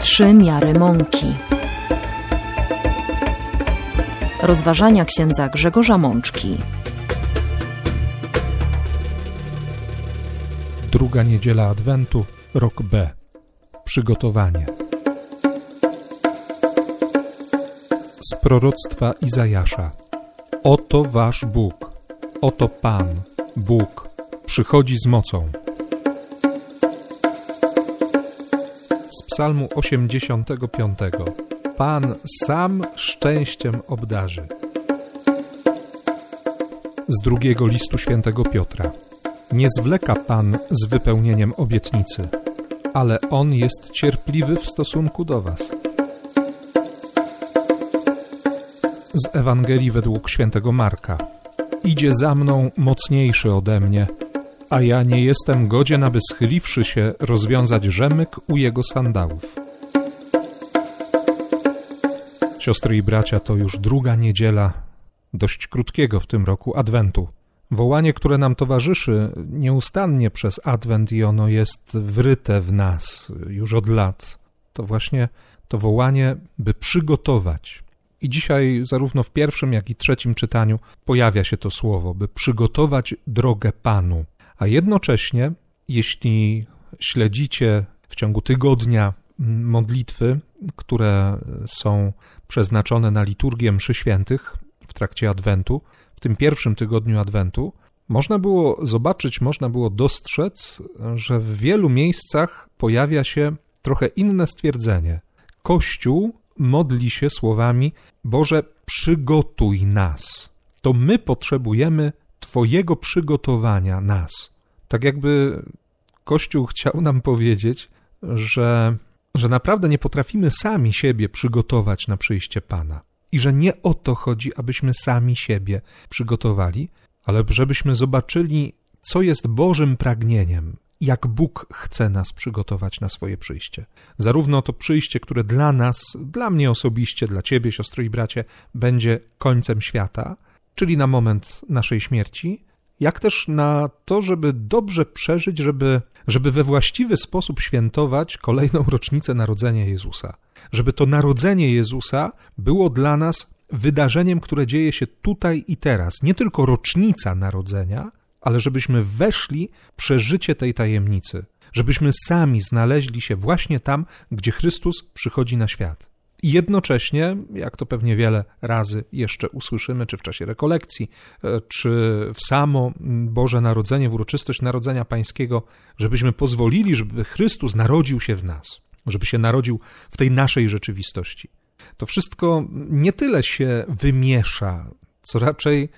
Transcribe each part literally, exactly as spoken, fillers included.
Trzy miary mąki. Rozważania księdza Grzegorza Mączki. Druga niedziela Adwentu, rok B. Przygotowanie. Z proroctwa Izajasza. Oto wasz Bóg, oto Pan, Bóg, przychodzi z mocą. Z psalmu osiemdziesiątego piątego. Pan sam szczęściem obdarzy. Z drugiego listu świętego Piotra. Nie zwleka Pan z wypełnieniem obietnicy, ale On jest cierpliwy w stosunku do was. Z Ewangelii według świętego Marka. Idzie za mną mocniejszy ode mnie, a ja nie jestem godzien, aby schyliwszy się rozwiązać rzemyk u jego sandałów. Siostry i bracia, to już druga niedziela dość krótkiego w tym roku Adwentu. Wołanie, które nam towarzyszy nieustannie przez Adwent i ono jest wryte w nas już od lat, to właśnie to wołanie, by przygotować. I dzisiaj zarówno w pierwszym, jak i trzecim czytaniu pojawia się to słowo, by przygotować drogę Panu. A jednocześnie, jeśli śledzicie w ciągu tygodnia modlitwy, które są przeznaczone na liturgię mszy świętych w trakcie Adwentu, w tym pierwszym tygodniu Adwentu, można było zobaczyć, można było dostrzec, że w wielu miejscach pojawia się trochę inne stwierdzenie. Kościół modli się słowami: Boże, przygotuj nas. To my potrzebujemy Twojego przygotowania nas. Tak jakby Kościół chciał nam powiedzieć, że, że naprawdę nie potrafimy sami siebie przygotować na przyjście Pana. I że nie o to chodzi, abyśmy sami siebie przygotowali, ale żebyśmy zobaczyli, co jest Bożym pragnieniem, jak Bóg chce nas przygotować na swoje przyjście. Zarówno to przyjście, które dla nas, dla mnie osobiście, dla ciebie, siostry i bracie, będzie końcem świata, czyli na moment naszej śmierci, jak też na to, żeby dobrze przeżyć, żeby, żeby we właściwy sposób świętować kolejną rocznicę narodzenia Jezusa. Żeby to narodzenie Jezusa było dla nas wydarzeniem, które dzieje się tutaj i teraz. Nie tylko rocznica narodzenia, ale żebyśmy weszli w przeżycie tej tajemnicy. Żebyśmy sami znaleźli się właśnie tam, gdzie Chrystus przychodzi na świat. I jednocześnie, jak to pewnie wiele razy jeszcze usłyszymy, czy w czasie rekolekcji, czy w samo Boże Narodzenie, w uroczystość Narodzenia Pańskiego, żebyśmy pozwolili, żeby Chrystus narodził się w nas, żeby się narodził w tej naszej rzeczywistości. To wszystko nie tyle się wymiesza, co raczej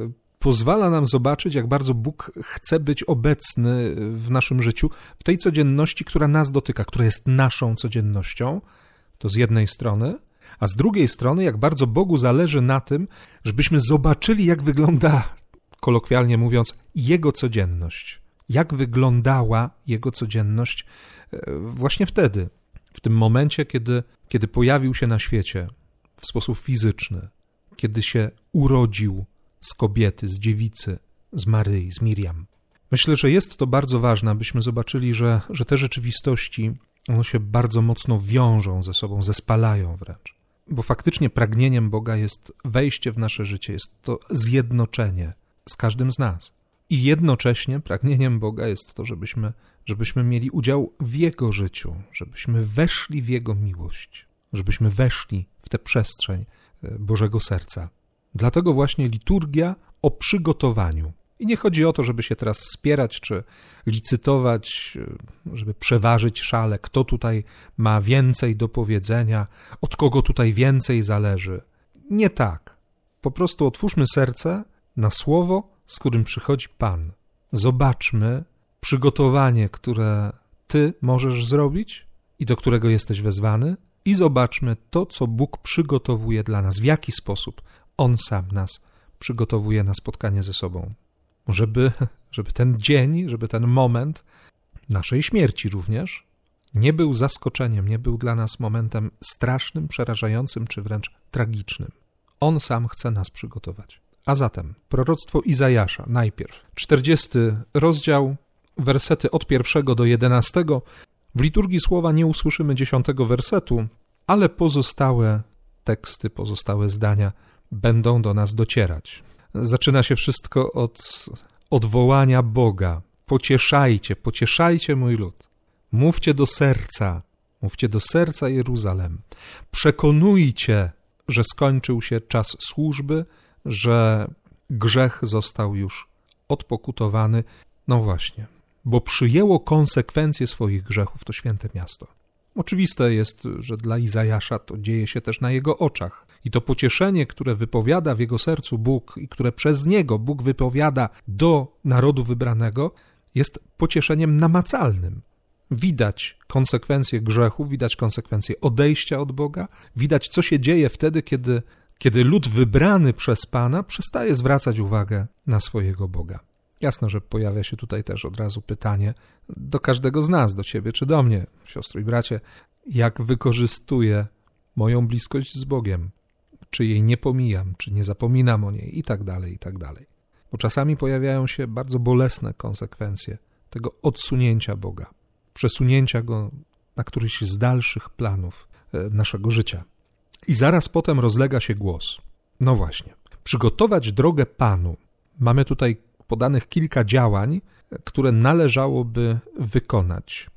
pozwala nam zobaczyć, jak bardzo Bóg chce być obecny w naszym życiu, w tej codzienności, która nas dotyka, która jest naszą codziennością. To z jednej strony, a z drugiej strony, jak bardzo Bogu zależy na tym, żebyśmy zobaczyli, jak wygląda, kolokwialnie mówiąc, Jego codzienność. Jak wyglądała Jego codzienność właśnie wtedy, w tym momencie, kiedy, kiedy pojawił się na świecie w sposób fizyczny, kiedy się urodził z kobiety, z dziewicy, z Maryi, z Miriam. Myślę, że jest to bardzo ważne, abyśmy zobaczyli, że, że te rzeczywistości one się bardzo mocno wiążą ze sobą, zespalają wręcz. Bo faktycznie pragnieniem Boga jest wejście w nasze życie, jest to zjednoczenie z każdym z nas. I jednocześnie pragnieniem Boga jest to, żebyśmy, żebyśmy mieli udział w Jego życiu, żebyśmy weszli w Jego miłość, żebyśmy weszli w tę przestrzeń Bożego serca. Dlatego właśnie liturgia o przygotowaniu. I nie chodzi o to, żeby się teraz spierać czy licytować, żeby przeważyć szale, kto tutaj ma więcej do powiedzenia, od kogo tutaj więcej zależy. Nie tak. Po prostu otwórzmy serce na słowo, z którym przychodzi Pan. Zobaczmy przygotowanie, które Ty możesz zrobić i do którego jesteś wezwany, i zobaczmy to, co Bóg przygotowuje dla nas, w jaki sposób On sam nas przygotowuje na spotkanie ze sobą. Żeby, żeby ten dzień, żeby ten moment naszej śmierci również nie był zaskoczeniem, nie był dla nas momentem strasznym, przerażającym czy wręcz tragicznym. On sam chce nas przygotować. A zatem proroctwo Izajasza najpierw, czterdziesty rozdział, wersety od pierwszego do jedenastego, W liturgii słowa nie usłyszymy dziesiątego wersetu, ale pozostałe teksty, pozostałe zdania będą do nas docierać. Zaczyna się wszystko od odwołania Boga. Pocieszajcie, pocieszajcie mój lud. Mówcie do serca, mówcie do serca Jeruzalem. Przekonujcie, że skończył się czas służby, że grzech został już odpokutowany. No właśnie, bo przyjęło konsekwencje swoich grzechów to święte miasto. Oczywiste jest, że dla Izajasza to dzieje się też na jego oczach. I to pocieszenie, które wypowiada w jego sercu Bóg i które przez niego Bóg wypowiada do narodu wybranego, jest pocieszeniem namacalnym. Widać konsekwencje grzechu, widać konsekwencje odejścia od Boga, widać, co się dzieje wtedy, kiedy, kiedy lud wybrany przez Pana przestaje zwracać uwagę na swojego Boga. Jasne, że pojawia się tutaj też od razu pytanie do każdego z nas, do ciebie czy do mnie, siostry i bracie, jak wykorzystuję moją bliskość z Bogiem, czy jej nie pomijam, czy nie zapominam o niej i tak dalej, i tak dalej. Bo czasami pojawiają się bardzo bolesne konsekwencje tego odsunięcia Boga, przesunięcia Go na któryś z dalszych planów naszego życia. I zaraz potem rozlega się głos. No właśnie, przygotować drogę Panu. Mamy tutaj podanych kilka działań, które należałoby wykonać.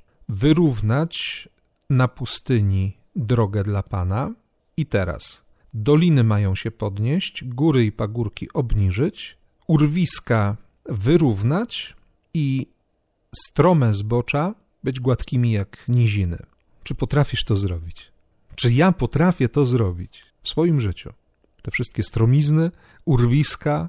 Wyrównać na pustyni drogę dla Pana. I teraz doliny mają się podnieść, góry i pagórki obniżyć, urwiska wyrównać i strome zbocza być gładkimi jak niziny. Czy potrafisz to zrobić? Czy ja potrafię to zrobić w swoim życiu? Te wszystkie stromizny, urwiska,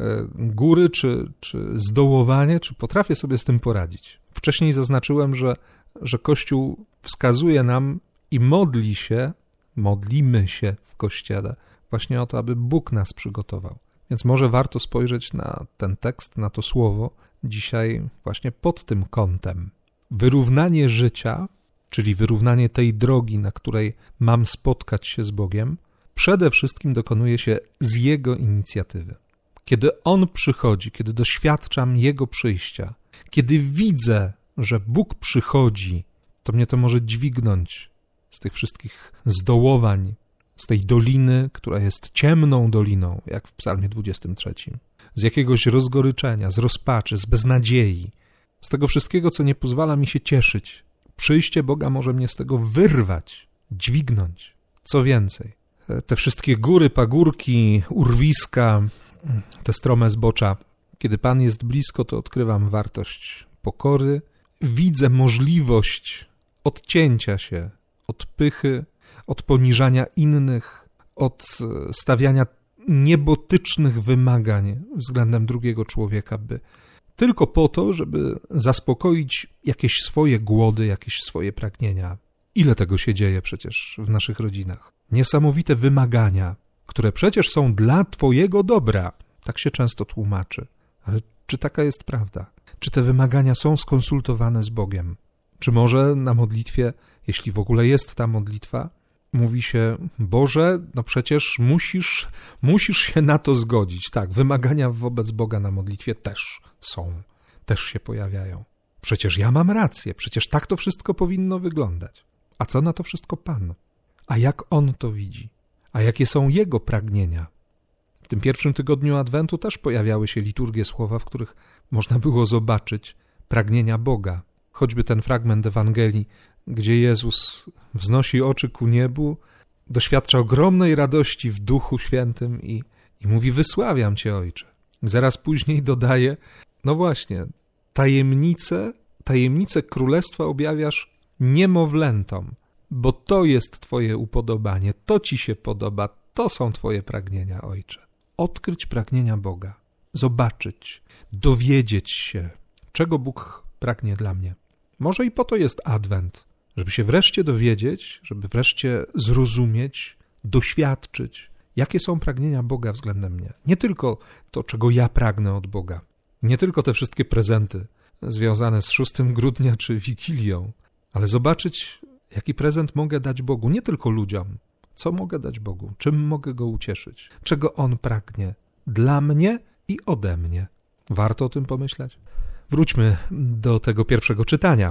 góry czy, czy zdołowanie, czy potrafię sobie z tym poradzić? Wcześniej zaznaczyłem, że, że Kościół wskazuje nam i modli się, modlimy się w Kościele właśnie o to, aby Bóg nas przygotował. Więc może warto spojrzeć na ten tekst, na to słowo dzisiaj właśnie pod tym kątem. Wyrównanie życia, czyli wyrównanie tej drogi, na której mam spotkać się z Bogiem, przede wszystkim dokonuje się z Jego inicjatywy. Kiedy On przychodzi, kiedy doświadczam Jego przyjścia, kiedy widzę, że Bóg przychodzi, to mnie to może dźwignąć z tych wszystkich zdołowań, z tej doliny, która jest ciemną doliną, jak w psalmie dwudziestym trzecim, z jakiegoś rozgoryczenia, z rozpaczy, z beznadziei, z tego wszystkiego, co nie pozwala mi się cieszyć. Przyjście Boga może mnie z tego wyrwać, dźwignąć. Co więcej, te wszystkie góry, pagórki, urwiska, te strome zbocza, kiedy Pan jest blisko, to odkrywam wartość pokory, widzę możliwość odcięcia się od pychy, od poniżania innych, od stawiania niebotycznych wymagań względem drugiego człowieka, by tylko po to, żeby zaspokoić jakieś swoje głody, jakieś swoje pragnienia. Ile tego się dzieje przecież w naszych rodzinach? Niesamowite wymagania, które przecież są dla twojego dobra. Tak się często tłumaczy. Ale czy taka jest prawda? Czy te wymagania są skonsultowane z Bogiem? Czy może na modlitwie, jeśli w ogóle jest ta modlitwa, mówi się, Boże, no przecież musisz, musisz się na to zgodzić. Tak, wymagania wobec Boga na modlitwie też są, też się pojawiają. Przecież ja mam rację, przecież tak to wszystko powinno wyglądać. A co na to wszystko Pan? A jak On to widzi? A jakie są Jego pragnienia? W tym pierwszym tygodniu Adwentu też pojawiały się liturgie słowa, w których można było zobaczyć pragnienia Boga. Choćby ten fragment Ewangelii, gdzie Jezus wznosi oczy ku niebu, doświadcza ogromnej radości w Duchu Świętym i, i mówi, wysławiam Cię, Ojcze. Zaraz później dodaje, no właśnie, tajemnice, tajemnice Królestwa objawiasz niemowlętom, bo to jest Twoje upodobanie, to Ci się podoba, to są Twoje pragnienia, Ojcze. Odkryć pragnienia Boga, zobaczyć, dowiedzieć się, czego Bóg pragnie dla mnie. Może i po to jest Adwent, żeby się wreszcie dowiedzieć, żeby wreszcie zrozumieć, doświadczyć, jakie są pragnienia Boga względem mnie. Nie tylko to, czego ja pragnę od Boga, nie tylko te wszystkie prezenty związane z szóstego grudnia czy Wigilią, ale zobaczyć, jaki prezent mogę dać Bogu, nie tylko ludziom. Co mogę dać Bogu? Czym mogę Go ucieszyć? Czego On pragnie dla mnie i ode mnie? Warto o tym pomyśleć? Wróćmy do tego pierwszego czytania.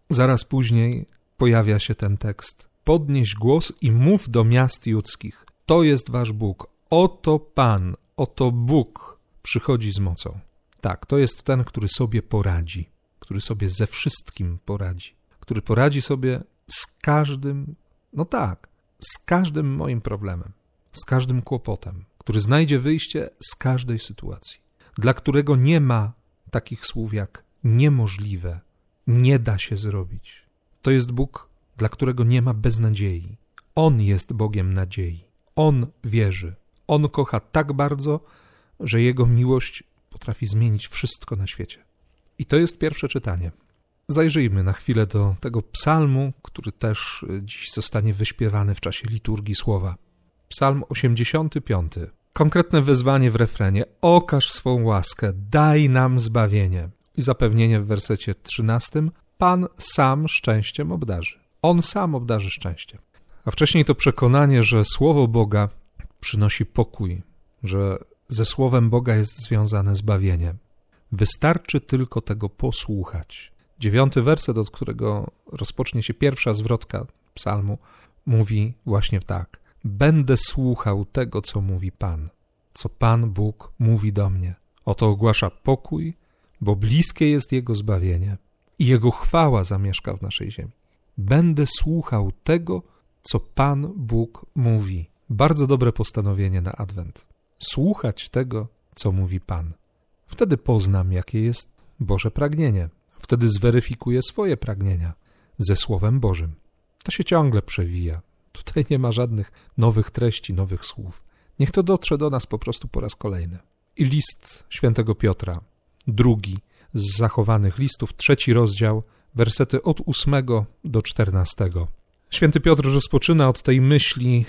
Zaraz później pojawia się ten tekst. Podnieś głos i mów do miast judzkich. To jest wasz Bóg. Oto Pan, oto Bóg przychodzi z mocą. Tak, to jest ten, który sobie poradzi, który sobie ze wszystkim poradzi, który poradzi sobie z każdym, no tak, z każdym moim problemem, z każdym kłopotem, który znajdzie wyjście z każdej sytuacji, dla którego nie ma takich słów jak niemożliwe, nie da się zrobić. To jest Bóg, dla którego nie ma beznadziei. On jest Bogiem nadziei. On wierzy. On kocha tak bardzo, że Jego miłość potrafi zmienić wszystko na świecie. I to jest pierwsze czytanie. Zajrzyjmy na chwilę do tego psalmu, który też dziś zostanie wyśpiewany w czasie liturgii słowa. Psalm osiemdziesiąty piąty. Konkretne wezwanie w refrenie. Okaż swą łaskę, daj nam zbawienie. I zapewnienie w wersecie trzynastym. Pan sam szczęściem obdarzy. On sam obdarzy szczęściem. A wcześniej to przekonanie, że słowo Boga przynosi pokój, że ze słowem Boga jest związane zbawienie. Wystarczy tylko tego posłuchać. Dziewiąty werset, od którego rozpocznie się pierwsza zwrotka psalmu, mówi właśnie tak. Będę słuchał tego, co mówi Pan, co Pan Bóg mówi do mnie. Oto ogłasza pokój, bo bliskie jest Jego zbawienie i Jego chwała zamieszka w naszej ziemi. Będę słuchał tego, co Pan Bóg mówi. Bardzo dobre postanowienie na Adwent. Słuchać tego, co mówi Pan. Wtedy poznam, jakie jest Boże pragnienie. Wtedy zweryfikuję swoje pragnienia ze Słowem Bożym. To się ciągle przewija. Tutaj nie ma żadnych nowych treści, nowych słów. Niech to dotrze do nas po prostu po raz kolejny. I list świętego Piotra, drugi z zachowanych listów, trzeci rozdział, wersety od ósmego do czternastego. Święty Piotr rozpoczyna od tej myśli,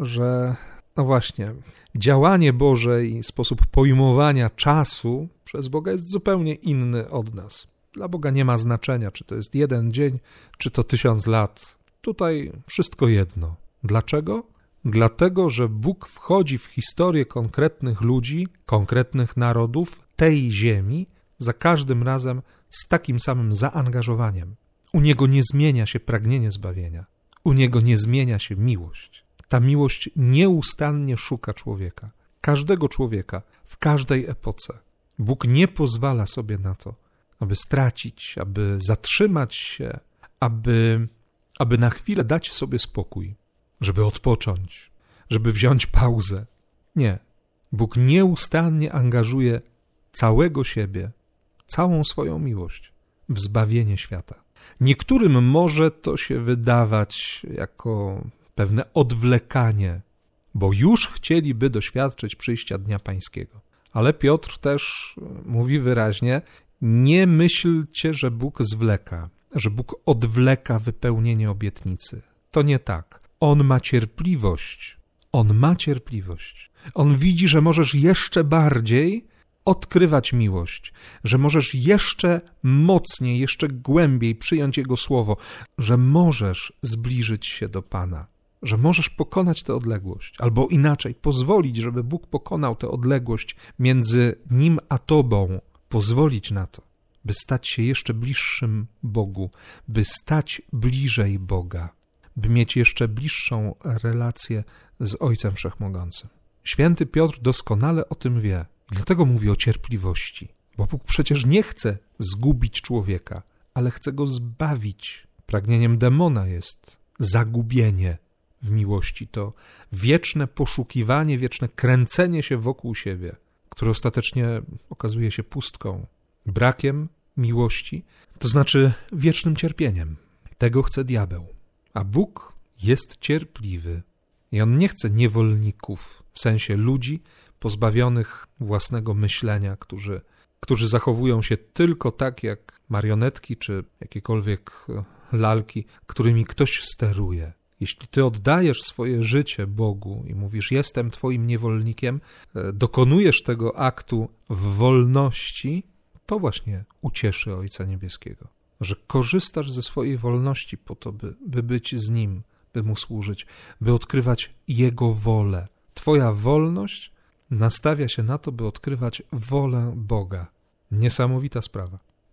że no właśnie, działanie Boże i sposób pojmowania czasu przez Boga jest zupełnie inny od nas. Dla Boga nie ma znaczenia, czy to jest jeden dzień, czy to tysiąc lat. Tutaj wszystko jedno. Dlaczego? Dlatego, że Bóg wchodzi w historię konkretnych ludzi, konkretnych narodów tej ziemi za każdym razem z takim samym zaangażowaniem. U Niego nie zmienia się pragnienie zbawienia. U Niego nie zmienia się miłość. Ta miłość nieustannie szuka człowieka. Każdego człowieka, w każdej epoce. Bóg nie pozwala sobie na to, aby stracić, aby zatrzymać się, aby, aby na chwilę dać sobie spokój, żeby odpocząć, żeby wziąć pauzę. Nie. Bóg nieustannie angażuje całego siebie, całą swoją miłość w zbawienie świata. Niektórym może to się wydawać jako pewne odwlekanie, bo już chcieliby doświadczyć przyjścia Dnia Pańskiego. Ale Piotr też mówi wyraźnie, nie myślcie, że Bóg zwleka, że Bóg odwleka wypełnienie obietnicy. To nie tak. On ma cierpliwość. On ma cierpliwość. On widzi, że możesz jeszcze bardziej odkrywać miłość, że możesz jeszcze mocniej, jeszcze głębiej przyjąć Jego słowo, że możesz zbliżyć się do Pana, że możesz pokonać tę odległość, albo inaczej, pozwolić, żeby Bóg pokonał tę odległość między Nim a Tobą, pozwolić na to, by stać się jeszcze bliższym Bogu, by stać bliżej Boga, by mieć jeszcze bliższą relację z Ojcem Wszechmogącym. Święty Piotr doskonale o tym wie. Dlatego mówi o cierpliwości, bo Bóg przecież nie chce zgubić człowieka, ale chce go zbawić. Pragnieniem demona jest zagubienie w miłości, to wieczne poszukiwanie, wieczne kręcenie się wokół siebie, które ostatecznie okazuje się pustką, brakiem miłości, to znaczy wiecznym cierpieniem. Tego chce diabeł. A Bóg jest cierpliwy i On nie chce niewolników, w sensie ludzi pozbawionych własnego myślenia, którzy, którzy zachowują się tylko tak jak marionetki czy jakiekolwiek lalki, którymi ktoś steruje. Jeśli ty oddajesz swoje życie Bogu i mówisz, jestem twoim niewolnikiem, dokonujesz tego aktu w wolności, to właśnie ucieszy Ojca Niebieskiego, że korzystasz ze swojej wolności po to, by, by być z Nim, by Mu służyć, by odkrywać Jego wolę. Twoja wolność nastawia się na to, by odkrywać wolę Boga. Niesamowita sprawa.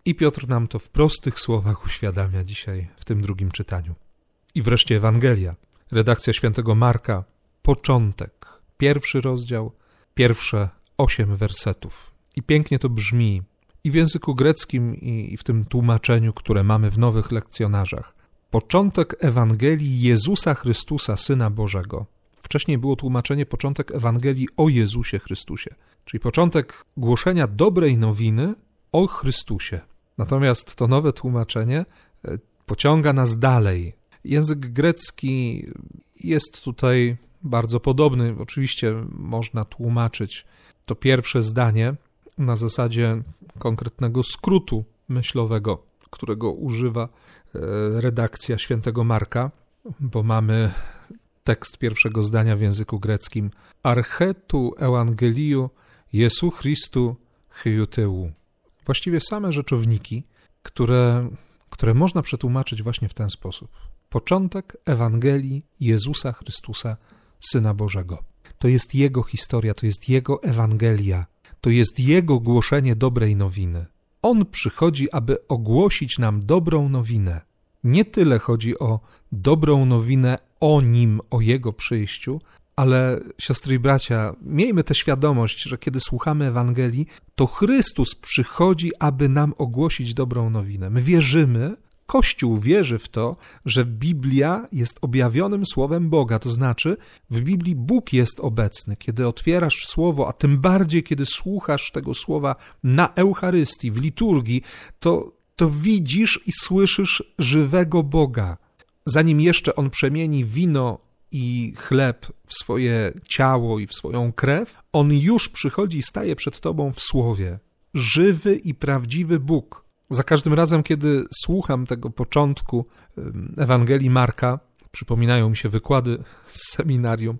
I Piotr nam to w prostych słowach uświadamia dzisiaj w tym drugim czytaniu. I wreszcie Ewangelia, redakcja świętego Marka, początek, pierwszy rozdział, pierwsze osiem wersetów. I pięknie to brzmi i w języku greckim, i w tym tłumaczeniu, które mamy w nowych lekcjonarzach. Początek Ewangelii Jezusa Chrystusa, Syna Bożego. Wcześniej było tłumaczenie początek Ewangelii o Jezusie Chrystusie, czyli początek głoszenia dobrej nowiny o Chrystusie. Natomiast to nowe tłumaczenie pociąga nas dalej. Język grecki jest tutaj bardzo podobny. Oczywiście można tłumaczyć to pierwsze zdanie na zasadzie konkretnego skrótu myślowego, którego używa redakcja świętego Marka, bo mamy tekst pierwszego zdania w języku greckim Archetu Ewangeliu Jesu Christu Hyuteu. Właściwie same rzeczowniki, które, które można przetłumaczyć właśnie w ten sposób. Początek Ewangelii Jezusa Chrystusa, Syna Bożego. To jest Jego historia, to jest Jego Ewangelia, to jest Jego głoszenie dobrej nowiny. On przychodzi, aby ogłosić nam dobrą nowinę. Nie tyle chodzi o dobrą nowinę o Nim, o Jego przyjściu, ale siostry i bracia, miejmy tę świadomość, że kiedy słuchamy Ewangelii, to Chrystus przychodzi, aby nam ogłosić dobrą nowinę. My wierzymy, Kościół wierzy w to, że Biblia jest objawionym Słowem Boga, to znaczy w Biblii Bóg jest obecny. Kiedy otwierasz Słowo, a tym bardziej kiedy słuchasz tego Słowa na Eucharystii, w liturgii, to, to widzisz i słyszysz żywego Boga. Zanim jeszcze On przemieni wino i chleb w swoje ciało i w swoją krew, On już przychodzi i staje przed tobą w Słowie. Żywy i prawdziwy Bóg. Za każdym razem, kiedy słucham tego początku Ewangelii Marka, przypominają mi się wykłady z seminarium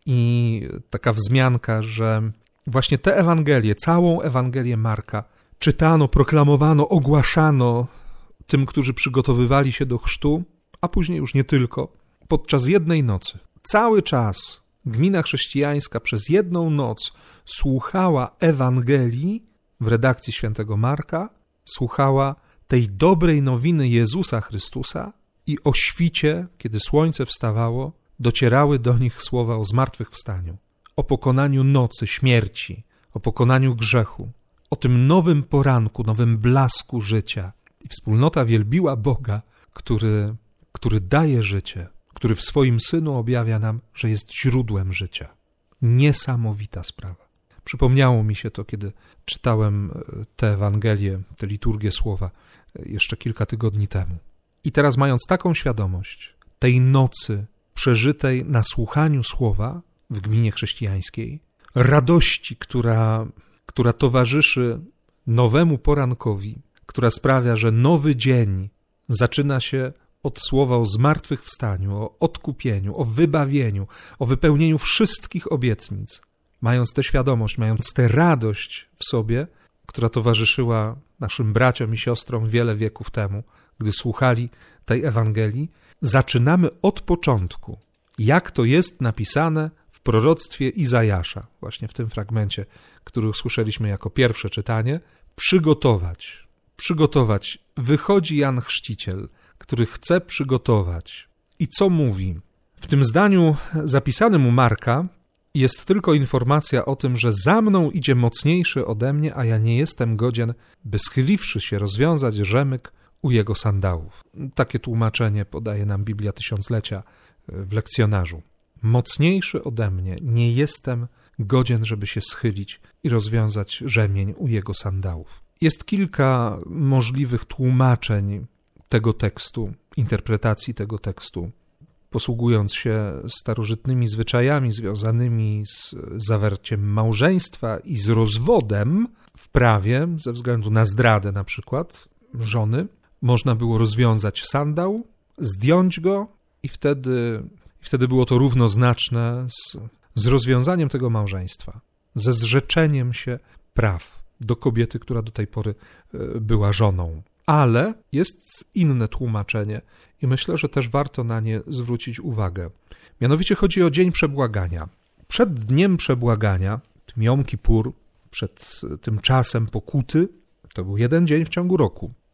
i taka wzmianka, że właśnie tę Ewangelię, całą Ewangelię Marka czytano, proklamowano, ogłaszano tym, którzy przygotowywali się do chrztu, a później już nie tylko, podczas jednej nocy. Cały czas gmina chrześcijańska przez jedną noc słuchała Ewangelii w redakcji świętego Marka, słuchała tej dobrej nowiny Jezusa Chrystusa i o świcie, kiedy słońce wstawało, docierały do nich słowa o zmartwychwstaniu, o pokonaniu nocy, śmierci, o pokonaniu grzechu, o tym nowym poranku, nowym blasku życia. I wspólnota wielbiła Boga, który, który daje życie, który w swoim Synu objawia nam, że jest źródłem życia. Niesamowita sprawa. Przypomniało mi się to, kiedy czytałem tę Ewangelię, tę liturgię słowa jeszcze kilka tygodni temu. I teraz, mając taką świadomość tej nocy przeżytej na słuchaniu słowa w gminie chrześcijańskiej, radości, która, która towarzyszy nowemu porankowi, która sprawia, że nowy dzień zaczyna się od słowa o zmartwychwstaniu, o odkupieniu, o wybawieniu, o wypełnieniu wszystkich obietnic. Mając tę świadomość, mając tę radość w sobie, która towarzyszyła naszym braciom i siostrom wiele wieków temu, gdy słuchali tej Ewangelii, zaczynamy od początku, jak to jest napisane w proroctwie Izajasza, właśnie w tym fragmencie, który usłyszeliśmy jako pierwsze czytanie, przygotować, przygotować. Wychodzi Jan Chrzciciel, który chce przygotować. I co mówi? W tym zdaniu zapisanym u Marka jest tylko informacja o tym, że za mną idzie mocniejszy ode mnie, a ja nie jestem godzien, by schyliwszy się rozwiązać rzemyk u jego sandałów. Takie tłumaczenie podaje nam Biblia Tysiąclecia w lekcjonarzu. Mocniejszy ode mnie, nie jestem godzien, żeby się schylić i rozwiązać rzemień u jego sandałów. Jest kilka możliwych tłumaczeń tego tekstu, interpretacji tego tekstu. Posługując się starożytnymi zwyczajami związanymi z zawarciem małżeństwa i z rozwodem w prawie, ze względu na zdradę na przykład żony, można było rozwiązać sandał, zdjąć go i wtedy, i wtedy było to równoznaczne z, z rozwiązaniem tego małżeństwa, ze zrzeczeniem się praw do kobiety, która do tej pory była żoną. Ale jest inne tłumaczenie i myślę, że też warto na nie zwrócić uwagę. Mianowicie chodzi o Dzień Przebłagania. Przed Dniem Przebłagania, Jom Kippur, przed tym czasem pokuty, to był jeden dzień w ciągu roku.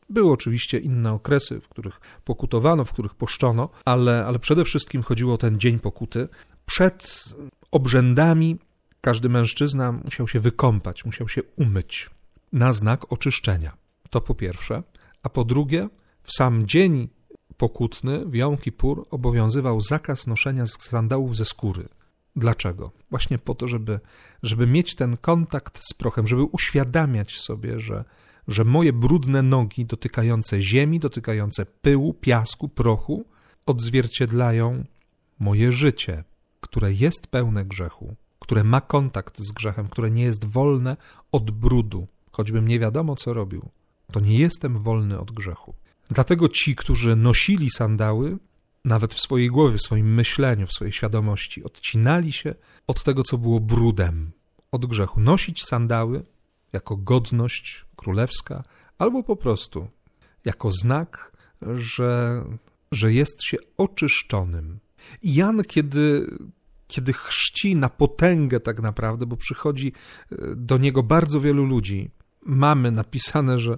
Były oczywiście inne okresy, w których pokutowano, w których poszczono, ale, ale przede wszystkim chodziło o ten dzień pokuty. Przed obrzędami każdy mężczyzna musiał się wykąpać, musiał się umyć na znak oczyszczenia. To po pierwsze. A po drugie, w sam dzień pokutny, w Jom Kippur, obowiązywał zakaz noszenia sandałów ze skóry. Dlaczego? Właśnie po to, żeby, żeby mieć ten kontakt z prochem, żeby uświadamiać sobie, że, że moje brudne nogi dotykające ziemi, dotykające pyłu, piasku, prochu odzwierciedlają moje życie, które jest pełne grzechu, które ma kontakt z grzechem, które nie jest wolne od brudu, choćbym nie wiadomo co robił, to nie jestem wolny od grzechu. Dlatego ci, którzy nosili sandały, nawet w swojej głowie, w swoim myśleniu, w swojej świadomości, odcinali się od tego, co było brudem, od grzechu. Nosić sandały jako godność królewska, albo po prostu jako znak, że, że jest się oczyszczonym. I Jan, kiedy, kiedy chrzci na potęgę tak naprawdę, bo przychodzi do niego bardzo wielu ludzi, mamy napisane, że,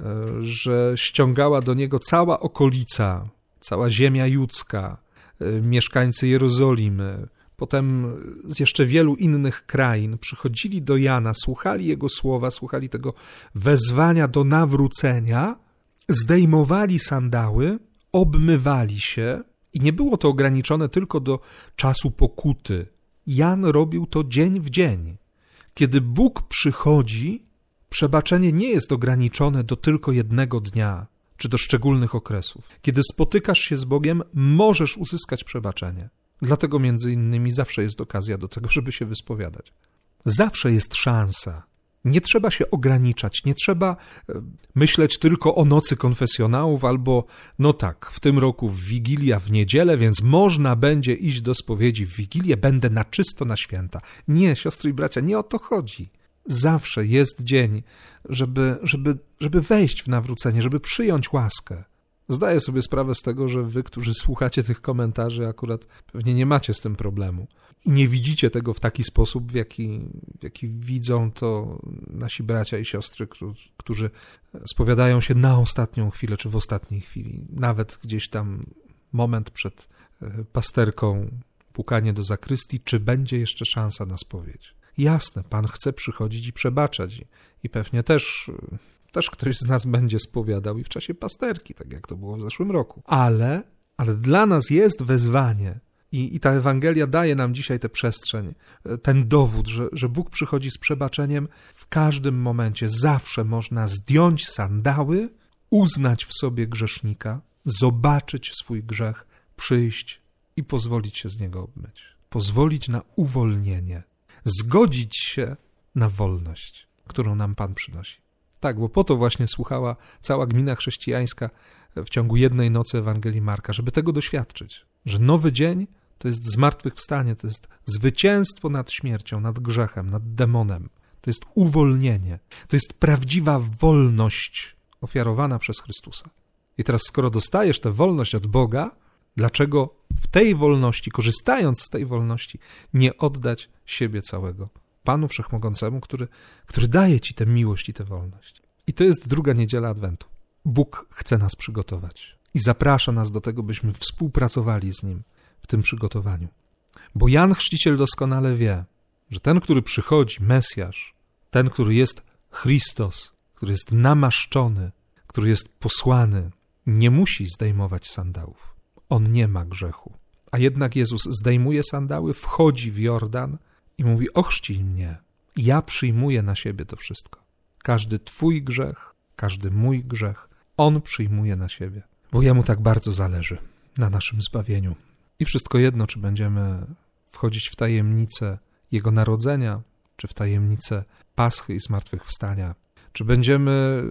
że ściągała do niego cała okolica, cała ziemia judzka, mieszkańcy Jerozolimy, potem z jeszcze wielu innych krain przychodzili do Jana, słuchali jego słowa, słuchali tego wezwania do nawrócenia, zdejmowali sandały, obmywali się i nie było to ograniczone tylko do czasu pokuty. Jan robił to dzień w dzień. Kiedy Bóg przychodzi, przebaczenie nie jest ograniczone do tylko jednego dnia, czy do szczególnych okresów. Kiedy spotykasz się z Bogiem, możesz uzyskać przebaczenie. Dlatego między innymi zawsze jest okazja do tego, żeby się wyspowiadać. Zawsze jest szansa. Nie trzeba się ograniczać, nie trzeba myśleć tylko o nocy konfesjonałów albo, no tak, w tym roku w Wigilię, w niedzielę, więc można będzie iść do spowiedzi w Wigilię, będę na czysto na święta. Nie, siostry i bracia, nie o to chodzi. Zawsze jest dzień, żeby, żeby, żeby wejść w nawrócenie, żeby przyjąć łaskę. Zdaję sobie sprawę z tego, że wy, którzy słuchacie tych komentarzy, akurat pewnie nie macie z tym problemu i nie widzicie tego w taki sposób, w jaki, w jaki widzą to nasi bracia i siostry, którzy spowiadają się na ostatnią chwilę, czy w ostatniej chwili. Nawet gdzieś tam moment przed pasterką, pukanie do zakrystii, czy będzie jeszcze szansa na spowiedź. Jasne, Pan chce przychodzić i przebaczać i, i pewnie też, też ktoś z nas będzie spowiadał i w czasie pasterki, tak jak to było w zeszłym roku. Ale, ale dla nas jest wezwanie i, i ta Ewangelia daje nam dzisiaj tę przestrzeń, ten dowód, że, że Bóg przychodzi z przebaczeniem w każdym momencie. Zawsze można zdjąć sandały, uznać w sobie grzesznika, zobaczyć swój grzech, przyjść i pozwolić się z niego obmyć. Pozwolić na uwolnienie. Zgodzić się na wolność, którą nam Pan przynosi. Tak, bo po to właśnie słuchała cała gmina chrześcijańska w ciągu jednej nocy Ewangelii Marka, żeby tego doświadczyć, że nowy dzień to jest zmartwychwstanie, to jest zwycięstwo nad śmiercią, nad grzechem, nad demonem, to jest uwolnienie, to jest prawdziwa wolność ofiarowana przez Chrystusa. I teraz skoro dostajesz tę wolność od Boga, dlaczego w tej wolności, korzystając z tej wolności, nie oddać siebie całego Panu Wszechmogącemu, który, który daje ci tę miłość i tę wolność. I to jest druga niedziela Adwentu. Bóg chce nas przygotować i zaprasza nas do tego, byśmy współpracowali z Nim w tym przygotowaniu. Bo Jan Chrzciciel doskonale wie, że ten, który przychodzi, Mesjasz, ten, który jest Chrystus, który jest namaszczony, który jest posłany, nie musi zdejmować sandałów. On nie ma grzechu. A jednak Jezus zdejmuje sandały, wchodzi w Jordan i mówi: ochrzcij mnie. Ja przyjmuję na siebie to wszystko. Każdy twój grzech, każdy mój grzech, On przyjmuje na siebie. Bo Jemu tak bardzo zależy na naszym zbawieniu. I wszystko jedno, czy będziemy wchodzić w tajemnicę Jego narodzenia, czy w tajemnicę Paschy i zmartwychwstania, czy będziemy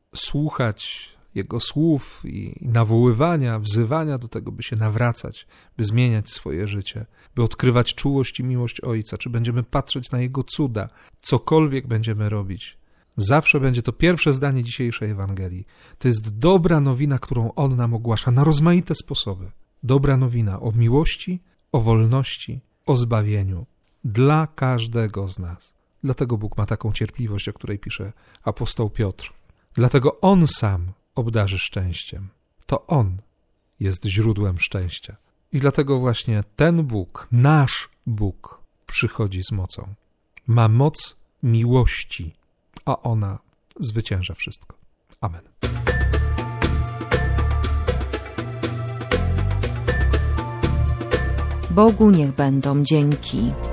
słuchać Jego słów i nawoływania, wzywania do tego, by się nawracać, by zmieniać swoje życie, by odkrywać czułość i miłość Ojca, czy będziemy patrzeć na Jego cuda, cokolwiek będziemy robić. Zawsze będzie to pierwsze zdanie dzisiejszej Ewangelii. To jest dobra nowina, którą On nam ogłasza na rozmaite sposoby. Dobra nowina o miłości, o wolności, o zbawieniu dla każdego z nas. Dlatego Bóg ma taką cierpliwość, o której pisze apostoł Piotr. Dlatego On sam obdarzy szczęściem. To On jest źródłem szczęścia. I dlatego właśnie ten Bóg, nasz Bóg, przychodzi z mocą. Ma moc miłości, a ona zwycięża wszystko. Amen. Bogu niech będą dzięki.